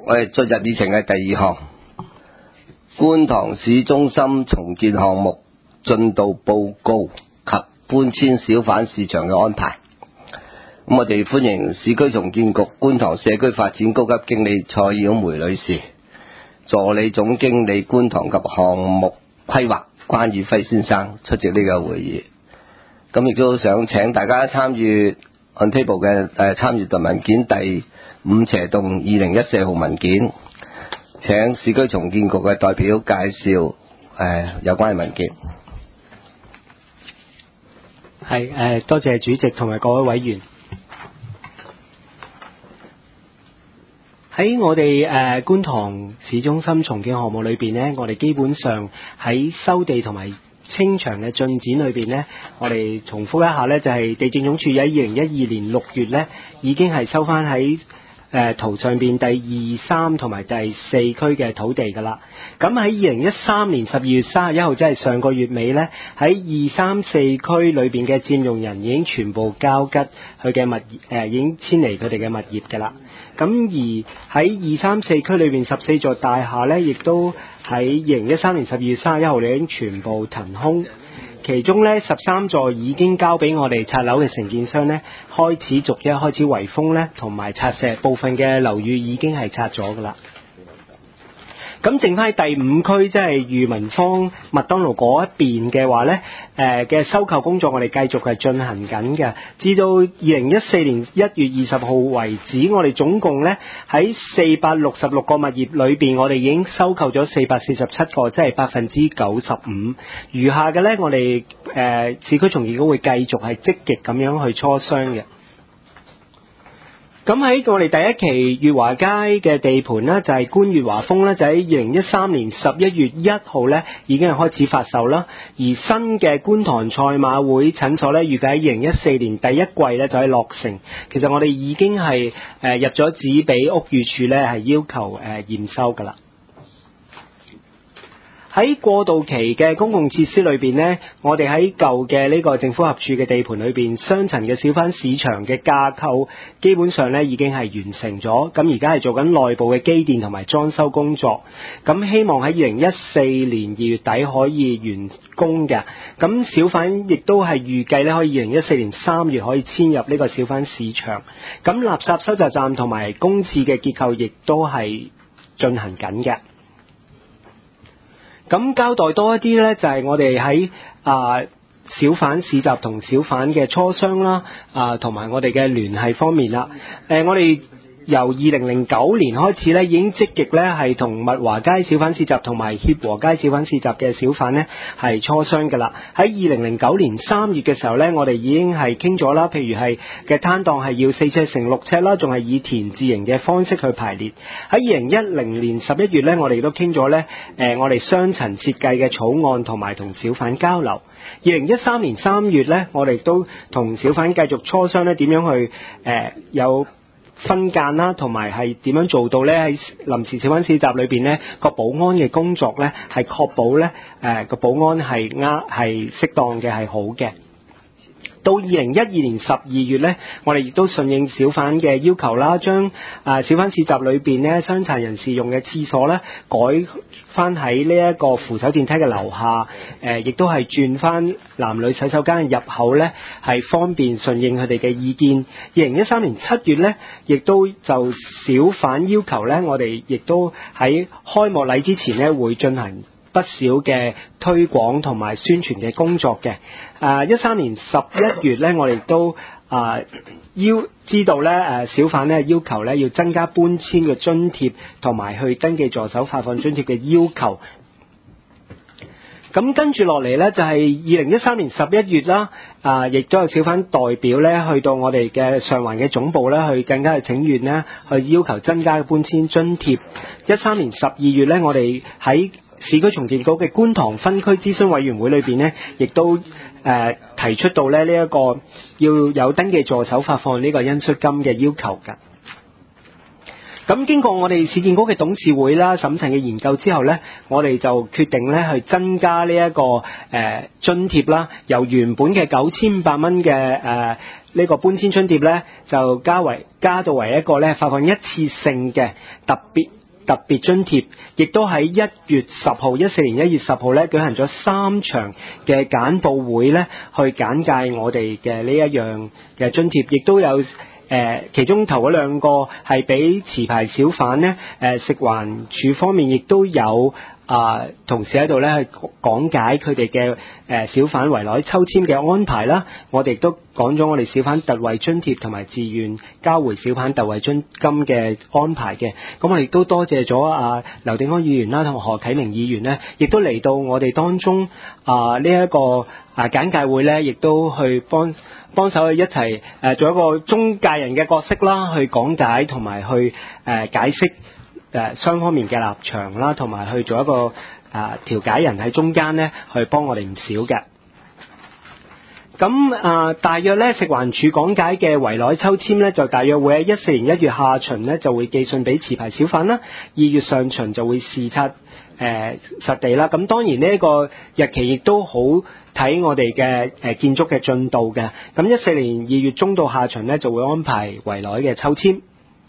我哋進入議程嘅第二項，觀塘市中心重建項目進度報告及搬遷小販市場嘅安排。咁我哋歡迎市區重建局觀塘社區發展高級經理蔡曉梅女士，助理總經理觀塘及項目規劃關宇輝先生出席呢個會議。咁亦都想請大家參與 on table 嘅參閱文件第5/2014號文件，請市區重建局嘅代表介紹有關嘅文件。 係多謝主席同埋各位委員。喺我哋觀塘市中心重建項目裏邊呢，我哋基本上喺收地同埋清場嘅進展裏邊呢，我哋重複一下呢，就係地政總署喺2012年6月呢已經係收翻喺圖上邊第2、3同埋第4區嘅土地㗎啦。咁喺2013年12月31號，即係上個月尾呢，喺2、3、4區裏邊嘅佔用人已經全部交吉佢嘅物業，已經遷離佢哋嘅物業㗎啦。咁而喺2、3、4區裏邊14座大廈呢，亦都喺2013年12月31號已經全部騰空。其中呢13座已經交俾我哋拆樓嘅承建商呢，開始逐一開始圍封呢，同埋拆卸，部分嘅樓宇已經係拆咗㗎啦。咁剩翻喺第5區，即係裕民坊麥當勞嗰一邊嘅話呢，嘅收購工作我哋繼續係進行緊嘅，至到2014年1月20號為止，我哋總共呢喺466個物業裏邊，我哋已經收購咗447個，即係95%。餘下嘅呢，我哋市區重建局會繼續係積極咁樣去磋商嘅。咁喺我哋第一期裕華街嘅地盤呢，就係觀悅華豐呢，就喺2013年11月1號呢已經係開始發售啦。而新嘅觀塘賽馬會診所呢，預計喺2014年第一季呢就喺落成。其實我哋已經係入咗紙俾屋宇署呢，係要求驗收㗎啦。喺過渡期嘅公共設施裏邊呢，我哋喺舊嘅呢個政府合署嘅地盤裏邊，雙層嘅小販市場嘅架構基本上呢已經係完成咗。咁而家係做緊內部嘅機電同埋裝修工作。咁希望喺2014年2月底可以完工嘅。咁小販亦都係預計呢可以2014年3月可以遷入呢個小販市場。咁垃圾收集站同埋公廁嘅結構亦都係進行緊嘅。咁交代多一啲呢，就係我哋喺小販市集同小販嘅磋商啦，同埋我哋嘅聯繫方面啦。我哋由2009年開始呢，已經積極呢係同物華街小販市集同埋協和街小販市集嘅小販呢係磋商㗎啦。喺2009年3月嘅時候呢，我哋已經係傾咗啦，譬如係嘅攤檔係要4尺乘6尺啦，仲係以田字形嘅方式去排列。喺2010年11月呢，我哋都傾咗呢，我哋雙層設計嘅草案同埋同小販交流。2013年3月呢，我哋都同小販繼續磋商呢點樣去有分間啦，同埋係點樣做到呢？喺臨時小販市集裏邊呢個保安嘅工作呢，係確保呢個保安係適當嘅，係好嘅。到2012年12月呢，我哋亦都順應小販嘅要求啦，將小販市集裏邊呢傷殘人士用嘅廁所呢改翻喺呢一個扶手電梯嘅樓下，亦都係轉翻男女洗手間嘅入口呢，係方便順應佢哋嘅意見。2013年7月呢，亦都就小販要求呢，我哋亦都喺開幕禮之前呢會進行不少嘅推廣同埋宣傳嘅工作嘅。13年11月呢，我哋都知道呢小販呢要求呢要增加搬遷嘅津貼同埋去登記助手發放津貼嘅要求。咁跟住落嚟呢，就係2013年11月啦，亦都有小販代表呢去到我哋嘅上環嘅總部呢，去更加去請願呢，去要求增加搬遷津貼。13年12月呢，我哋喺市區重建局嘅觀塘分區諮詢委員會裏邊呢，亦都提出到呢一個要有登記助手發放呢個恩恤金嘅要求㗎。 咁經過我哋市建局嘅董事會啦審慎嘅研究之後呢，我哋就決定呢去增加呢一個津貼啦，由原本嘅9500蚊嘅呢個搬遷津貼呢，就加到為一個呢發放一次性嘅特別津貼，亦都喺14年1月10號呢舉行咗3場嘅簡報會呢，去簡介我哋嘅呢一樣嘅津貼，亦都有其中頭嗰2個係俾持牌小販呢，食環署方面亦都有同事喺度咧去講解佢哋嘅小販圍內抽籤嘅安排啦。我哋亦都講咗我哋小販特惠津貼同埋自願交回小販特惠津金嘅安排嘅。咁我哋亦都多謝咗劉定安議員啦同何啟明議員呢，亦都嚟到我哋當中呢一個簡介會呢，亦都去幫手去一齊做一個中介人嘅角色啦，去講解同埋去解釋雙方面嘅立場啦，同埋去做一個調解人喺中間呢，去幫我哋唔少嘅。咁大約呢，食環署講解嘅圍內抽籤呢，就大約會喺14年1月下旬呢，就會寄信俾持牌小販啦，2月上旬就會視察實地啦。咁當然呢個日期亦都好睇我哋嘅建築嘅進度嘅。咁14年2月中到下旬呢，就會安排圍內嘅抽籤。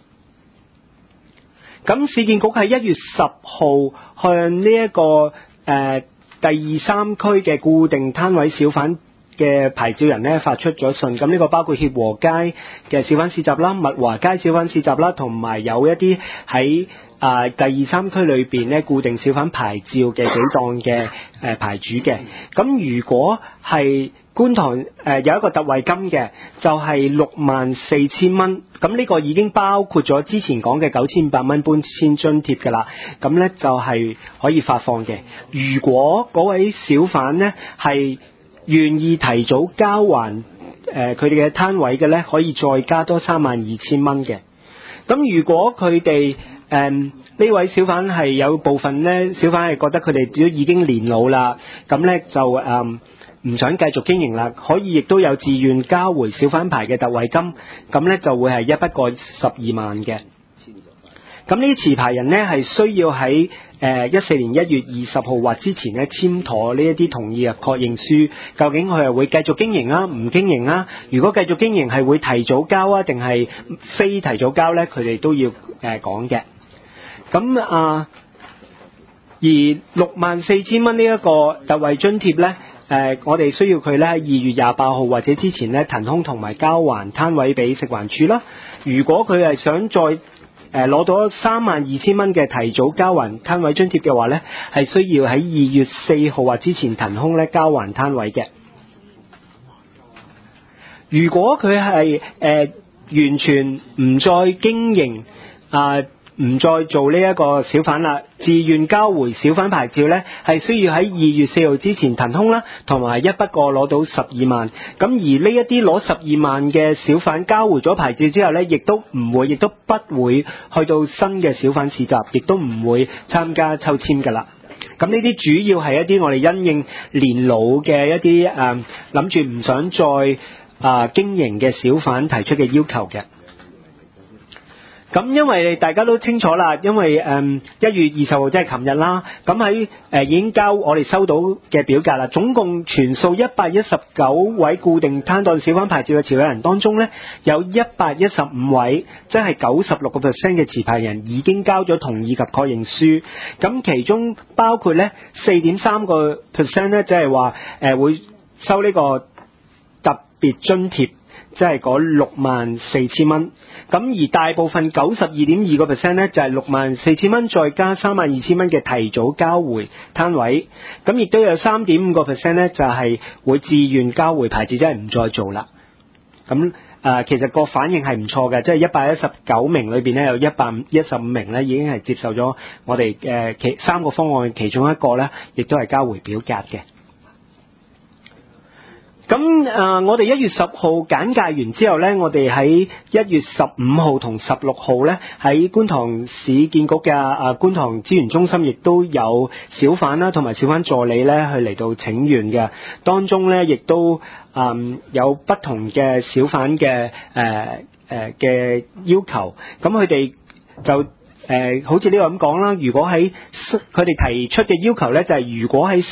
咁市建局喺1月10號向呢一個第2、3區嘅固定攤位小販嘅牌照人呢發出咗信。咁呢個包括協和街嘅小販市集啦、物華街小販市集啦，同埋有一啲喺第2、3區裏邊呢固定小販牌照嘅幾檔嘅牌主嘅。咁如果係觀塘有一個特惠金嘅，就係64,000蚊。咁呢個已經包括咗之前講嘅9500蚊搬遷津貼㗎啦。咁呢就係可以發放嘅。如果嗰位小販呢係願意提早交還佢哋嘅攤位嘅呢，可以再加多32,000蚊嘅。咁如果佢哋呢位小販係有部分呢，小販係覺得佢哋都已經年老啦，咁呢就唔想繼續經營啦，可以亦都有自願交回小販牌嘅特惠金，咁呢就會係一筆過12萬嘅。咁呢啲持牌人呢係需要喺14年1月20號或之前呢簽妥呢一啲同意嘅確認書，究竟佢係會繼續經營啊，唔經營啊？如果繼續經營係會提早交啊，定係非提早交呢？佢哋都要講嘅。咁而64,000蚊呢一個特惠津貼呢，我哋需要佢咧喺2月28號或者之前咧騰空同埋交還攤位俾食環署啦。如果佢係想再攞到32,000蚊嘅提早交還攤位津貼嘅話咧，係需要喺2月4號或之前騰空咧交還攤位嘅。如果佢係完全唔再經營唔再做呢一個小販啦，自願交回小販牌照呢，係需要喺2月4號之前騰空啦，同埋一筆過攞到12萬。咁而呢一啲攞12萬嘅小販交回咗牌照之後呢，亦都不會去到新嘅小販市集，亦都唔會參加抽籤㗎啦。咁呢啲主要係一啲我哋因應年老嘅一啲諗住唔想再經營嘅小販提出嘅要求嘅。咁因為大家都清楚啦，因為1月20號即係琴日啦，咁喺已經交我哋收到嘅表格啦，總共全數119位固定攤檔小販牌照嘅持有人當中呢，有115位，即係96% 嘅持牌人已經交咗同意及確認書。咁其中包括呢 4.3% 呢，即係話會收呢個特別津貼。即係嗰64,000蚊，咁而大部分92.2% 呢，就係64,000蚊再加32,000蚊嘅提早交回攤位，咁亦都有3.5% 呢，就係會自願交回牌照，即係唔再做啦。咁其實個反應係唔錯嘅，即係119名裏邊呢，有115名呢已經係接受咗我哋3個方案其中一個呢，亦都係交回表格嘅。咁我哋1月10號簡介完之後呢，我哋喺1月15號同16號呢，喺觀塘市建局嘅觀塘資源中心亦都有小販啦，同埋小販助理呢去嚟到請願嘅。當中呢，亦都有不同嘅小販嘅要求。咁佢哋就好似呢個咁講啦，如果喺佢哋提出嘅要求呢，就係如果喺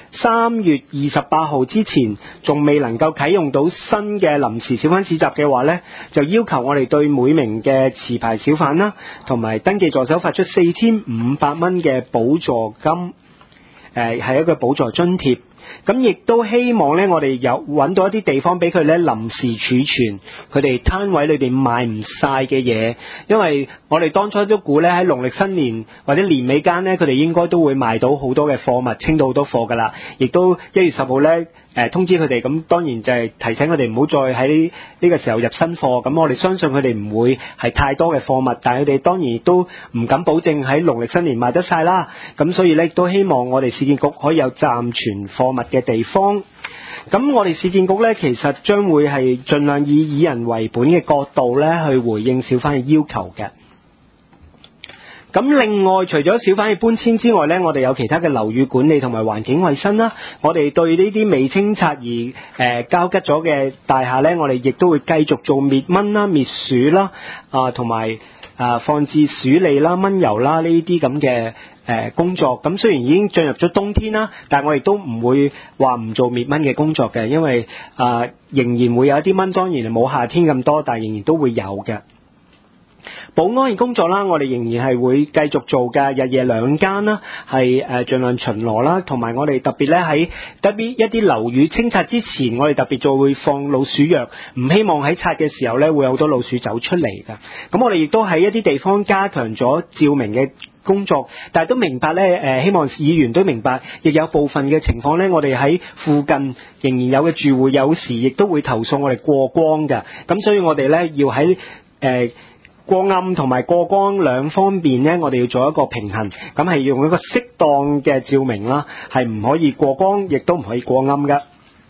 3月28號之前仲未能夠啟用到新嘅臨時小販市集嘅話呢，就要求我哋對每名嘅持牌小販啦，同埋登記助手發出4500蚊嘅補助金，係一個補助津貼。咁亦都希望呢，我哋有揾到一啲地方俾佢呢臨時儲存佢哋攤位裏邊賣唔晒嘅嘢，因為我哋當初都估呢，喺農曆新年或者年尾間呢，佢哋應該都會賣到好多嘅貨物，清到好多貨㗎啦。亦都1月10號呢，通知佢哋，咁當然就係提醒佢哋唔好再喺呢個時候入新貨。咁我哋相信佢哋唔會係太多嘅貨物，但係佢哋當然亦都唔敢保證喺農曆新年賣得晒啦。咁所以呢，亦都希望我哋市建局可以有暫存貨物嘅地方。咁我哋市建局呢，其實將會係盡量以人為本嘅角度呢去回應小販嘅要求嘅。咁另外除咗小販嘅搬遷之外呢，我哋有其他嘅樓宇管理同埋環境衛生啦。我哋對呢啲未清拆而交吉咗嘅大廈呢，我哋亦都會繼續做滅蚊啦、滅鼠啦，同埋放置鼠餌啦、蚊油啦呢啲咁嘅工作。咁雖然已經進入咗冬天啦，但係我哋都唔會話唔做滅蚊嘅工作嘅，因為仍然會有一啲蚊，當然冇夏天咁多，但係仍然都會有嘅。保安嘅工作啦，我哋仍然係會繼續做嘅，日夜2更啦，係盡量巡邏啦，同埋我哋特別咧喺一啲樓宇清拆之前，我哋特別就會放老鼠藥，唔希望喺拆嘅時候咧會有好多老鼠走出嚟㗎。咁我哋亦都喺一啲地方加強咗照明嘅工作，但係都明白咧，希望議員都明白，亦有部分嘅情況咧，我哋喺附近仍然有嘅住戶有時亦都會投訴我哋過光㗎。咁所以我哋咧要喺過暗同埋過光兩方面呢，我哋要做一個平衡，咁係用一個適當嘅照明啦，係唔可以過光，亦都唔可以過暗噶。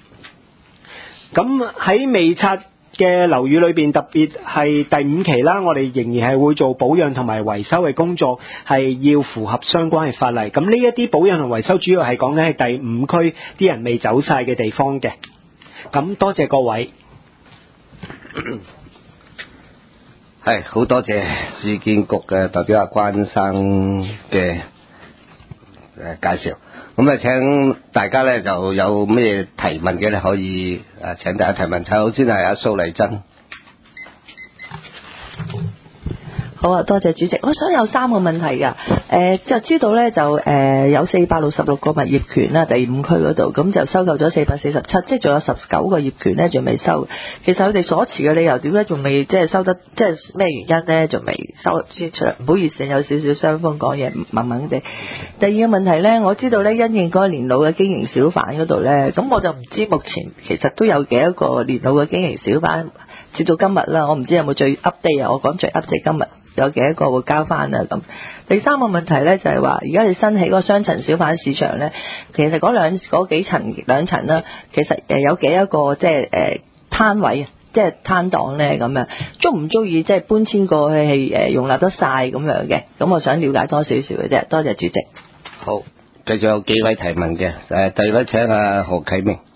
咁喺未拆嘅樓宇裏邊，特別係第5期啦，我哋仍然係會做保養同埋維修嘅工作，係要符合相關嘅法例。咁呢一啲保養同維修主要係講緊係第5區啲人未走晒嘅地方嘅。咁多謝各位。 係好多謝市建局嘅代表阿關生嘅介紹。咁啊，請大家咧就有咩提問嘅咧，可以請大家提問。睇好先係阿蘇麗珍。 好啊，多謝主席。我想有3個問題㗎。就知道咧就有466個物業權啦，第5區嗰度，咁就收購咗447，即係仲有19個業權咧仲未收。其實佢哋所持嘅理由點解仲未即係收得，即係咩原因咧仲未收先出嚟？唔好意思，有少少雙方講嘢猛猛地。第2個問題咧，我知道咧因應嗰個年老嘅經營小販嗰度咧，咁我就唔知目前其實都有幾多個年老嘅經營小販，接到今日啦，我唔知有冇最 update 啊？我講最 update 今日。有幾多個會交翻啊？咁第3個問題咧就係話，而家你新起嗰個雙層小販市場咧，其實嗰幾層兩層啦，其實有幾多個即係攤位啊，即係攤檔咧咁樣，足唔足以即係搬遷過去係容納得晒咁樣嘅？咁我想了解多少少嘅啫。多謝主席。 好，繼續有幾位提問嘅，第二位請阿何啟明。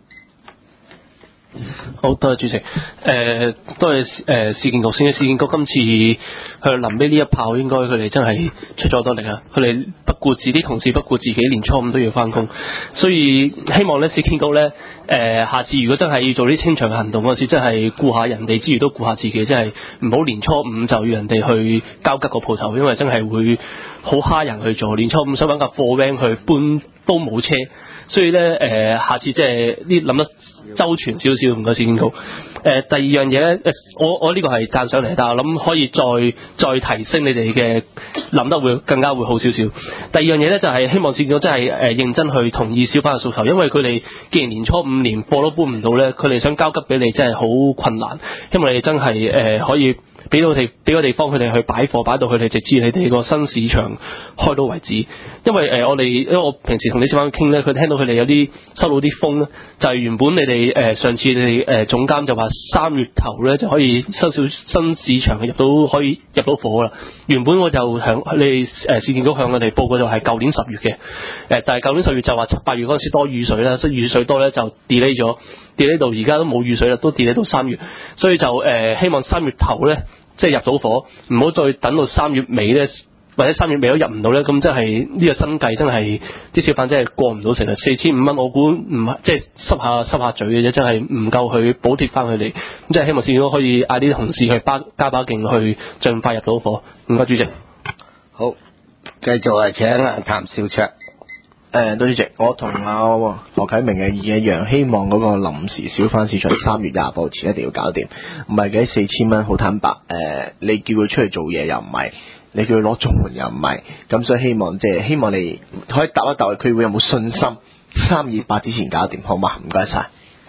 好，多謝主席。多謝市建局先。市建局今次去臨尾呢一炮，應該佢哋真係出咗好多力啊！佢哋不顧自己同事，不顧自己，年初5都要翻工，所以希望咧市建局咧下次如果真係要做啲清場行動嗰時，真係顧下人哋之餘都顧下自己，真係唔好年初5就要人哋去交吉個鋪頭，因為真係會好蝦人去做。年初5想揾架貨 van 去搬都冇車。所以咧，下次即係啲諗得周全少少，唔該市建局。第二樣嘢咧，我呢個係讚賞嚟，但係我諗可以再提升你哋嘅諗得會更加會好少少。第二樣嘢咧就係希望市建局真係認真去同意小販嘅訴求，因為佢哋既然年初5連貨都搬唔到咧，佢哋想交吉俾你真係好困難。希望你哋真係可以俾個地方佢哋去擺貨，擺到佢哋直至你哋個新市場開到為止。因為我平時同啲小販傾咧，佢聽到佢哋有啲收到啲風咧，就係原本你哋上次你哋總監就話3月頭咧就可以收少新市場可以入到貨啦。原本我就向你哋市建局向我哋報告就係舊年10月嘅，但係舊年10月就話7、8月嗰陣時多雨水啦，所以雨水多咧就 delay 到而家都冇雨水啦，都 delay 到3月，所以就希望3月頭咧即係入到伙，唔好再等到3月尾咧，或者3月尾都入唔到咧，咁真係呢個生計真係啲小販真係過唔到成日4500蚊，我估唔係即係濕下嘴嘅啫，真係唔夠去補貼翻佢哋。咁即係希望市建局可以嗌啲同事去加把勁去盡快入到伙。唔該主席。 好，繼續係請譚兆卓。 多主席，我同何啟明嘅意見一樣，希望嗰個臨時小販市場3月20號前一定要搞掂。唔係嘅4000蚊，好坦白，你叫佢出去做嘢又唔係，你叫佢攞綜援又唔係，咁所以希望你可以答一答佢會有冇信心3月8之前搞掂，好嘛？唔該晒。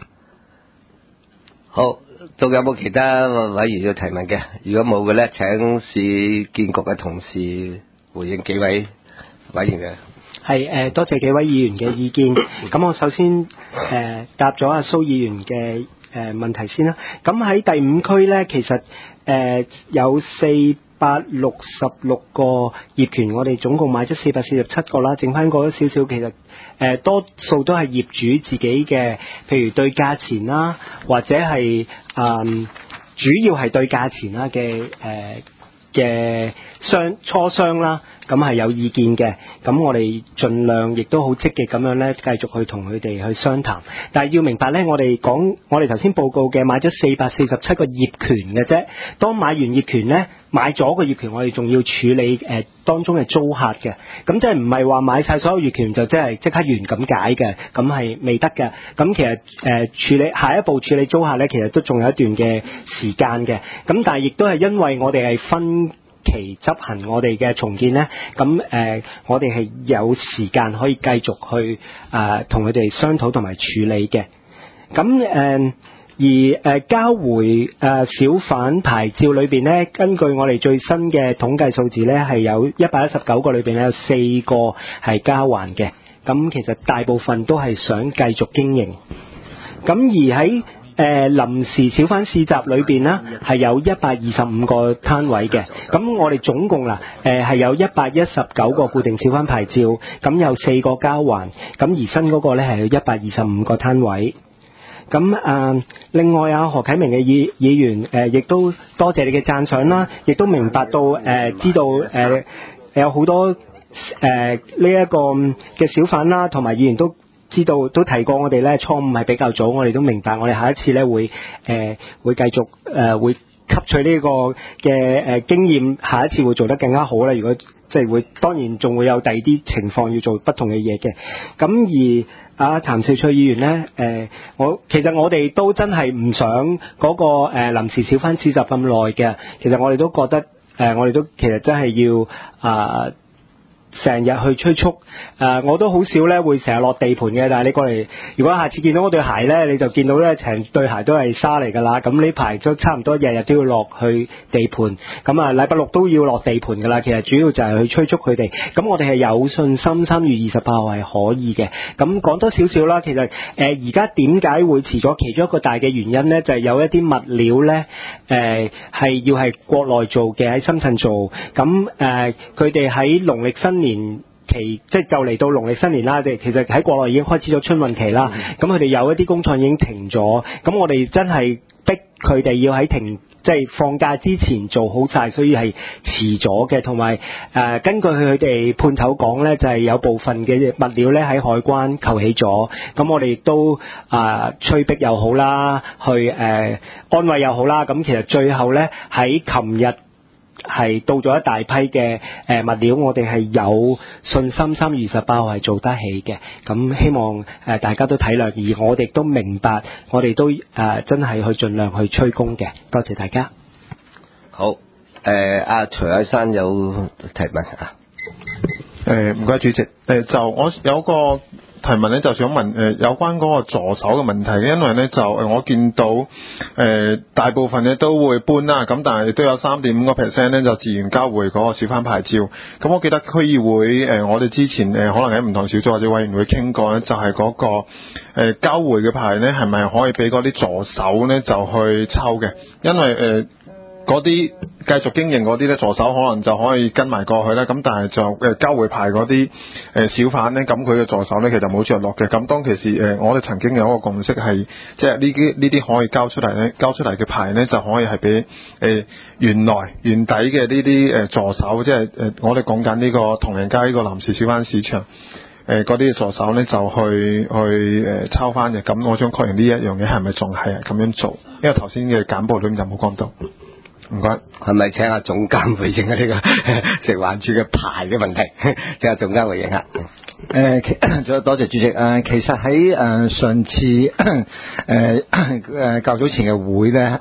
好，仲有冇其他委員要提問嘅？如果冇嘅咧，請市建局嘅同事回應幾位委員嘅。 係多謝幾位議員嘅意見。咁我首先答咗阿蘇議員嘅問題先啦。咁喺第5區咧，其實有466個業權，我哋總共買咗447個啦，剩翻嗰少少，其實多數都係業主自己嘅，譬如對價錢啦，或者係主要係對價錢啦嘅磋商啦，咁係有意見嘅，咁我哋盡量亦都好積極咁樣咧，繼續去同佢哋去商談。但係要明白咧，我哋頭先報告嘅買咗447個業權嘅啫。當買完業權咧，買咗個業權，我哋仲要處理當中嘅租客嘅。咁即係唔係話買晒所有業權就即係即刻完咁解嘅，咁係未得嘅。咁其實處理下一步處理租客咧，其實都仲有一段嘅時間嘅。咁但係亦都係因為我哋係分期執行我哋嘅重建呢，咁我哋係有時間可以繼續去同佢哋商討同埋處理嘅。咁而交回小販牌照裏邊呢，根據我哋最新嘅統計數字呢，係有119個裏邊呢，有4個係交還嘅。咁其實大部分都係想繼續經營。咁而喺臨時小販市集裏邊呢，係有125個攤位嘅。咁我哋總共係有119個固定小販牌照，咁有4個交還，咁而新嗰個呢係有125個攤位。咁另外何啟明嘅議員亦都多謝你嘅讚賞啦，亦都明白到知道有好多呢一個嘅小販啦，同埋議員都知道都提過我哋咧，初5係比較早，我哋都明白，我哋下一次咧會繼續會吸取呢個嘅經驗，下一次會做得更加好啦。如果即係會，當然仲會有第二啲情況要做不同嘅嘢嘅。咁而譚兆翠議員咧，其實我哋都真係唔想嗰個臨時小販市集咁耐嘅。其實我哋都覺得我哋都其實真係要成日去催促，我都好少咧會成日落地盤嘅，但係你過嚟，如果下次見到我對鞋咧，你就見到咧成對鞋都係沙嚟㗎啦。咁呢排都差唔多日日都要落去地盤，咁禮拜6都要落地盤㗎啦。其實主要就係去催促佢哋。咁我哋係有信心3月28號係可以嘅。咁講多少少啦，其實而家點解會遲咗？其中一個大嘅原因咧，就係有一啲物料咧，係要係國內做嘅，喺深圳做。咁佢哋喺農曆新年期，即係就嚟到農曆新年啦，其實喺國內已經開始咗春運期啦。咁佢哋有一啲工廠已經停咗，咁我哋真係逼佢哋要喺即係放假之前做好晒，所以係遲咗嘅。同埋根據佢哋判頭講呢，就係有部分嘅物料呢喺海關扣起咗。咁我哋亦都催逼又好啦，去安慰又好啦。咁其實最後呢，喺琴日係到咗一大批嘅物料，我哋係有信心3月28號係做得起嘅。咁希望大家都體諒，而我哋都明白，我哋都真係去盡量去催工嘅。多謝大家。 好，徐海山有提問啊？ 唔該主席。就我有個提問咧，就想問有關嗰個助手嘅問題嘅，因為咧就我見到大部分咧都會搬啦，咁但係亦都有3.5% 咧就自願交回嗰個小販牌照。咁我記得區議會我哋之前可能喺唔同小組或者委員會傾過咧，就係嗰個交回嘅牌咧係咪可以俾嗰啲助手咧就去抽嘅？因為嗰啲繼續經營嗰啲咧，助手可能就可以跟埋過去啦。咁但係就交回牌嗰啲小販咧，咁佢嘅助手咧其實冇着落嘅。咁當其時我哋曾經有一個共識係，即係呢啲可以交出嚟咧，交出嚟嘅牌咧就可以係俾原底嘅呢啲助手，即係我哋講緊呢個唐人街呢個臨時小販市場。嗰啲助手咧就去抄翻嘅，咁我想確認呢一樣嘢係咪仲係咁樣做？因為頭先嘅簡報裏面就冇講到。唔該， 係咪請阿總監回應下呢個食環署嘅牌嘅問題？請阿總監回應下。 多謝主席。其實喺上次較早前嘅會咧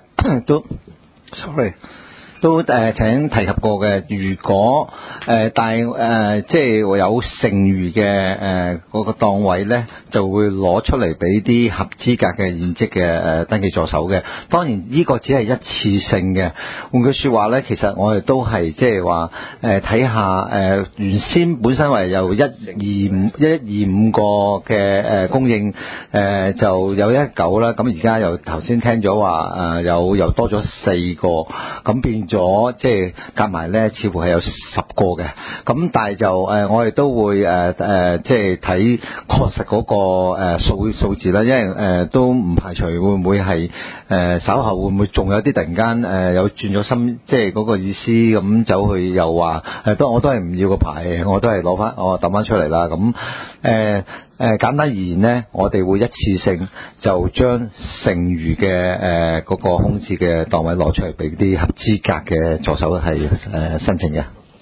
都曾經提及過嘅，如果即係有剩餘嘅嗰個檔位咧，就會攞出嚟俾啲合資格嘅現職嘅登記助手嘅。當然呢個只係一次性嘅。換句説話咧，其實我哋都係即係話睇下原先本身為有125個嘅供應就有19啦，咁而家又頭先聽咗話又多咗4個，咁變咗即係夾埋咧，似乎係有10個嘅。咁但係就我哋都會即係睇確實嗰個數字啦，因為都唔排除會唔會係稍後會唔會仲有啲突然間有轉咗心，即係嗰個意思咁走去又話我都係唔要個牌，我都係攞翻我揼翻出嚟啦。咁簡單而言呢，我哋會一次性就將剩餘嘅嗰個空置嘅檔位攞出嚟俾啲合資格嘅助手係申請嘅。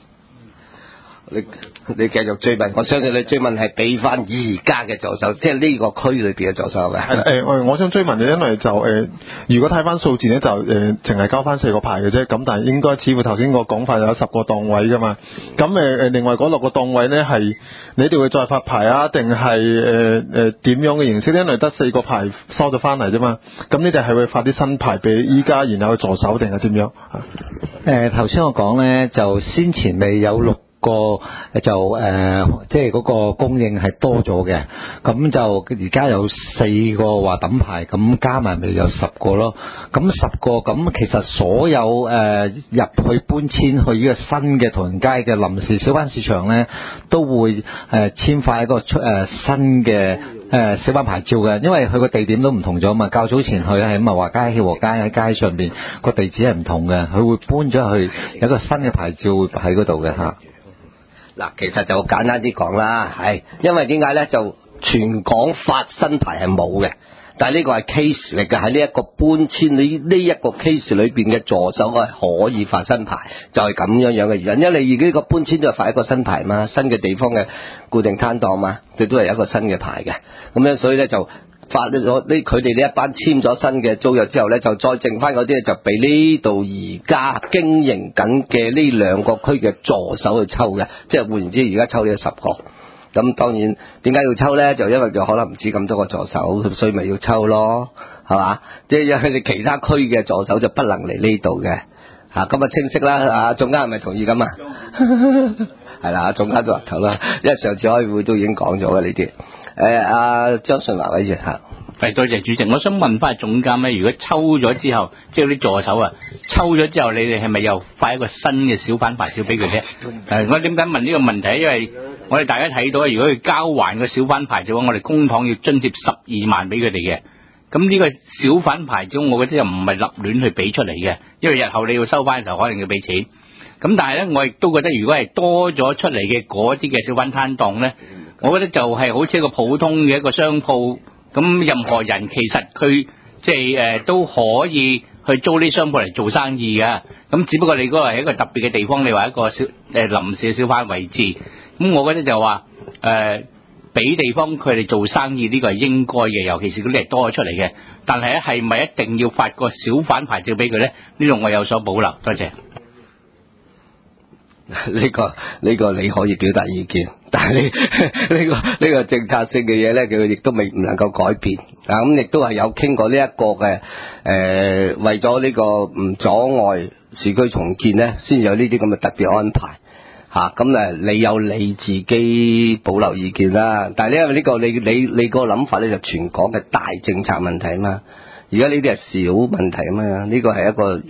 你繼續追問，我相信你追問係俾翻而家嘅助手，即係呢個區裏邊嘅助手係咪？ 係我想追問嘅，因為就如果睇翻數字咧，就淨係交翻4個牌嘅啫。咁但係應該似乎頭先個講法有10個檔位噶嘛。咁另外嗰6個檔位咧係你哋會再發牌啊，定係點樣嘅形式？因為得4個牌收咗翻嚟啫嘛。咁你哋係會發啲新牌俾依家然後助手定係點樣？ 頭先我講咧就先前未有6個就即係嗰個供應係多咗嘅，咁就而家有4個話抌牌，咁加埋咪有10個咯。咁10個咁其實所有入去搬遷去呢個新嘅唐人街嘅臨時小販市場咧，都會簽發一個新嘅小販牌照嘅，因為佢個地點都唔同咗嘛。較早前去喺茂華街、協和街喺街上邊個地址係唔同嘅，佢會搬咗去有一個新嘅牌照喺嗰度嘅嚇。 嗱，其實就簡單啲講啦，係因為點解咧？就全港發新牌係冇嘅，但係呢個係 case 嚟嘅，喺呢一個搬遷呢一個 case 裏邊嘅助手係可以發新牌，就係咁樣嘅原因。因為你呢個搬遷就係發一個新牌嘛，新嘅地方嘅固定攤檔嘛，佢都係一個新嘅牌嘅，咁樣所以咧就發咗佢哋呢一班簽咗新嘅租約之後咧，就再剩翻嗰啲咧就俾呢度而家經營緊嘅呢2個區嘅助手去抽嘅，即係換言之，而家抽咗10個。咁當然點解要抽咧？就因為佢可能唔止咁多個助手，所以咪要抽咯，係嘛？即係因為佢哋其他區嘅助手就不能嚟呢度嘅。咁啊清晰啦。阿總監係咪同意咁啊？係啦，阿總監都話頭啦，因為上次開會都已經講咗嘅呢啲。阿張順華委員嚇。 多謝主席，我想問翻總監咧，如果抽咗之後，即係啲助手抽咗之後，你哋係咪又發一個新嘅小販牌照俾佢咧？我點解問呢個問題？因為我哋大家睇到，如果佢交還個小販牌照，我哋公帑要津貼12萬俾佢哋嘅。咁呢個小販牌照，我覺得又唔係立亂去俾出嚟嘅，因為日後你要收翻嘅時候，可能要俾錢。咁但係咧，我亦都覺得，如果係多咗出嚟嘅嗰啲嘅小販攤檔咧，我覺得就係好似一個普通嘅一個商鋪。咁任何人其實佢即係都可以去租呢商鋪嚟做生意嘅，咁只不過你嗰個係一個特別嘅地方，你話一個臨時嘅小販位置，咁我覺得就話俾地方佢哋做生意呢個係應該嘅，尤其是嗰啲係多咗出嚟嘅，但係咧係咪一定要發個小販牌照俾佢咧？呢度我有所保留，多謝。 呢個你可以表達意見，但係呢個政策性嘅嘢咧，佢亦都唔能夠改變。咁亦都係有傾過呢一個嘅為咗呢個唔阻礙市區重建咧，先有呢啲咁嘅特別安排嚇。咁你有你自己保留意見啦，但係因為呢個你個諗法咧就全港嘅大政策問題啊嘛。而家呢啲係小問題啊嘛，呢個係一個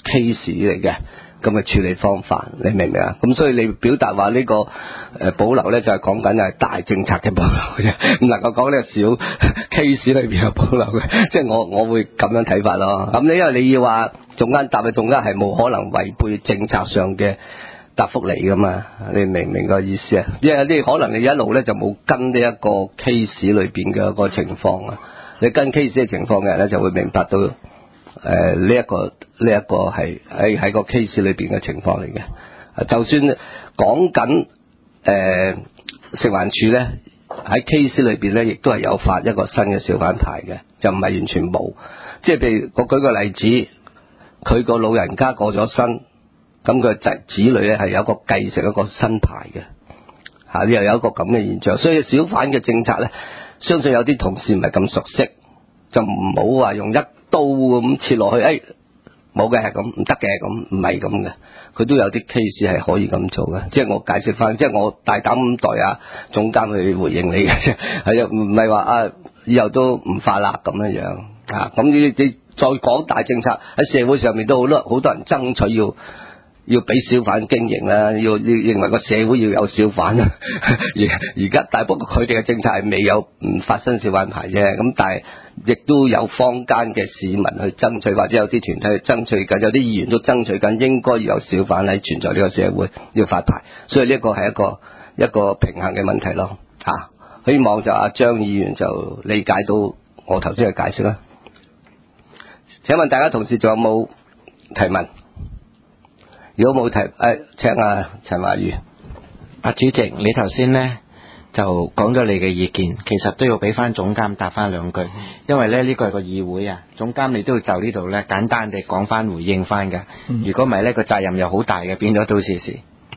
case 嚟嘅咁嘅處理方法，你明唔明啊？咁所以你表達話呢個保留咧，就係講緊係大政策嘅保留嘅，唔能夠講呢個小 case 裏邊有保留嘅，即係我會咁樣睇法咯。咁你因為你要話總監答嘅總監係冇可能違背政策上嘅答覆嚟噶嘛？你明唔明個意思啊？因為呢可能你一路咧就冇跟呢一個 case 裏邊嘅一個情況啊。你跟 case 嘅情況嘅人咧，就會明白到呢一個係喺個 case 裏邊嘅情況嚟嘅。就算講緊食環署咧喺 case 裏邊咧，亦都係有發一個新嘅小販牌嘅，就唔係完全冇。即係譬如我舉個例子，佢個老人家過咗身，咁佢子女咧係有一個繼承一個新牌嘅，嚇，又有一個咁嘅現象。所以小販嘅政策咧，相信有啲同事唔係咁熟悉，就唔好話用一刀咁切落去，冇嘅係咁，唔得嘅咁，唔係咁嘅。佢都有啲 case 係可以咁做嘅，即係我解釋翻，即係我大膽咁代總監去回應你嘅，係啊，唔係話以後都唔發啦咁樣樣啊。咁你再講大政策喺社會上面都好多人爭取要俾小販經營啦，要認為個社會要有小販啊。而家但係不過佢哋嘅政策係未有唔發生小販牌啫，咁但係亦都有坊間嘅市民去爭取，或者有啲團體去爭取緊，有啲議員都爭取緊，應該要有小販喺存在呢個社會要發牌，所以呢個係一個平衡嘅問題咯。希望就阿張議員就理解到我頭先嘅解釋啦。請問大家同事仲有冇提問？如果冇請阿陳華宇。 主席，你頭先呢就講咗你嘅意見，其實都要俾翻總監答翻兩句，因為呢個係個議會啊，總監你都要就呢度呢簡單地講翻回應翻㗎。如果唔係呢個責任又好大嘅，變咗到時事。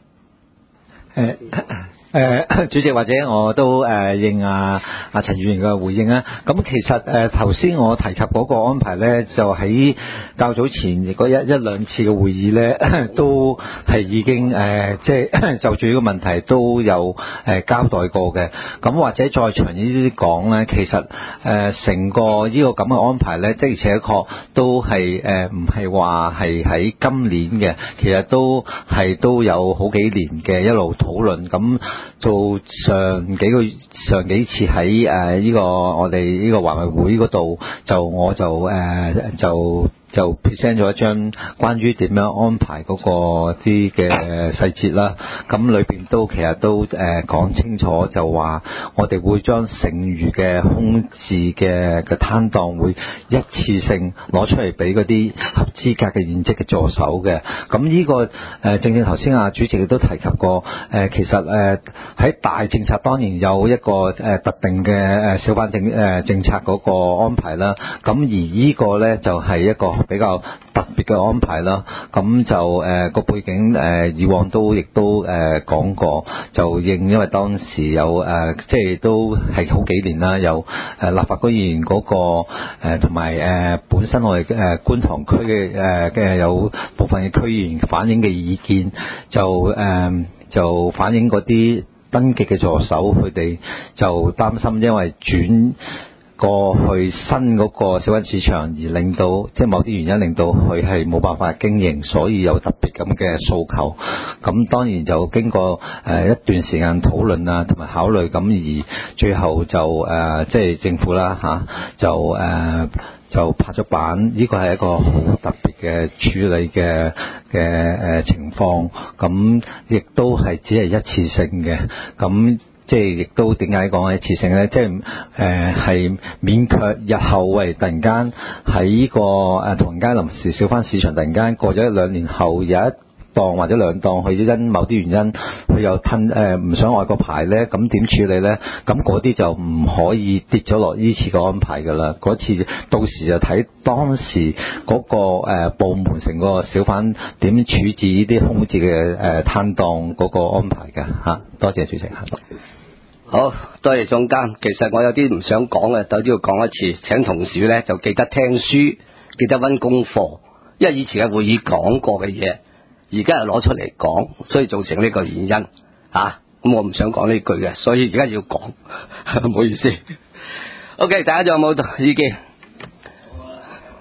主席或者我都應阿陳議員嘅回應啦。咁其實頭先我提及嗰個安排咧，就喺較早前嗰一兩次嘅會議咧，都係已經即係就住呢個問題都有交代過嘅。咁或者再長遠啲講咧，其實成個呢個咁嘅安排咧，的而且確都係唔係話係喺今年嘅，其實都有好幾年嘅一路討論咁。做上幾次喺呢個我哋呢個環委會嗰度，我就 present 咗一張關於點樣安排嗰個啲嘅細節啦。咁裏邊其實都講清楚，就話我哋會將剩餘嘅空置嘅攤檔會一次性攞出嚟俾嗰啲合資格嘅現職嘅助手嘅。咁呢個正頭先主席亦都提及過，其實喺大政策當然有一個特定嘅小販政策嗰個安排啦。咁而呢個咧就係一個比較特別嘅安排啦。咁就個背景以往亦都講過，就因為當時有即係都係好幾年啦，有立法會議員嗰個同埋本身我哋觀塘區嘅有部分嘅區議員反映嘅意見，就反映嗰啲登記嘅助手，佢哋就擔心，因為轉過去新嗰個小販市場，而令到即係某啲原因令到佢係冇辦法經營，所以有特別咁嘅訴求。咁當然就經過一段時間討論啊，同埋考慮，咁而最後就即係政府啦就拍咗板，呢個係一個好特別嘅處理嘅情況。咁亦都係只係一次性嘅。咁即係亦都點解講一次性咧？即係係勉強日後突然間喺呢個唐人街臨時小販市場突然間過咗一兩年後有一檔或者兩檔，佢因某啲原因佢又唔想外國牌咧，咁點處理咧？咁嗰啲就唔可以跌咗落呢次嘅安排㗎啦。嗰次到時就睇當時嗰個部門成個小販點處置呢啲空置嘅攤檔嗰個安排㗎嚇。多謝主席。 好多謝總監。其實我有啲唔想講嘅，都要講一次。請同事咧就記得聽書，記得溫功課，因為以前嘅會議講過嘅嘢，而家又攞出嚟講，所以造成呢個原因咁我唔想講呢句嘅，所以而家要講，唔好意思。OK， 大家仲有冇意見？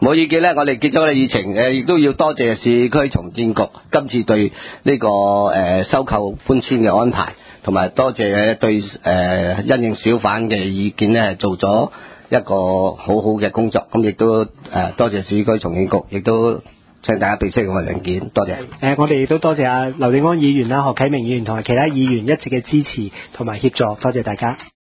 冇意見咧，我哋結束我哋議程，亦都要多謝市區重建局今次對呢個收購搬遷嘅安排，同埋多謝對因應小販嘅意見咧，做咗一個好好嘅工作。咁亦都多謝市區重建局，亦都請大家俾識我嘅文件，多謝。 我哋亦都多謝阿劉定安議員啦、何啟明議員同埋其他議員一直嘅支持同埋協助，多謝大家。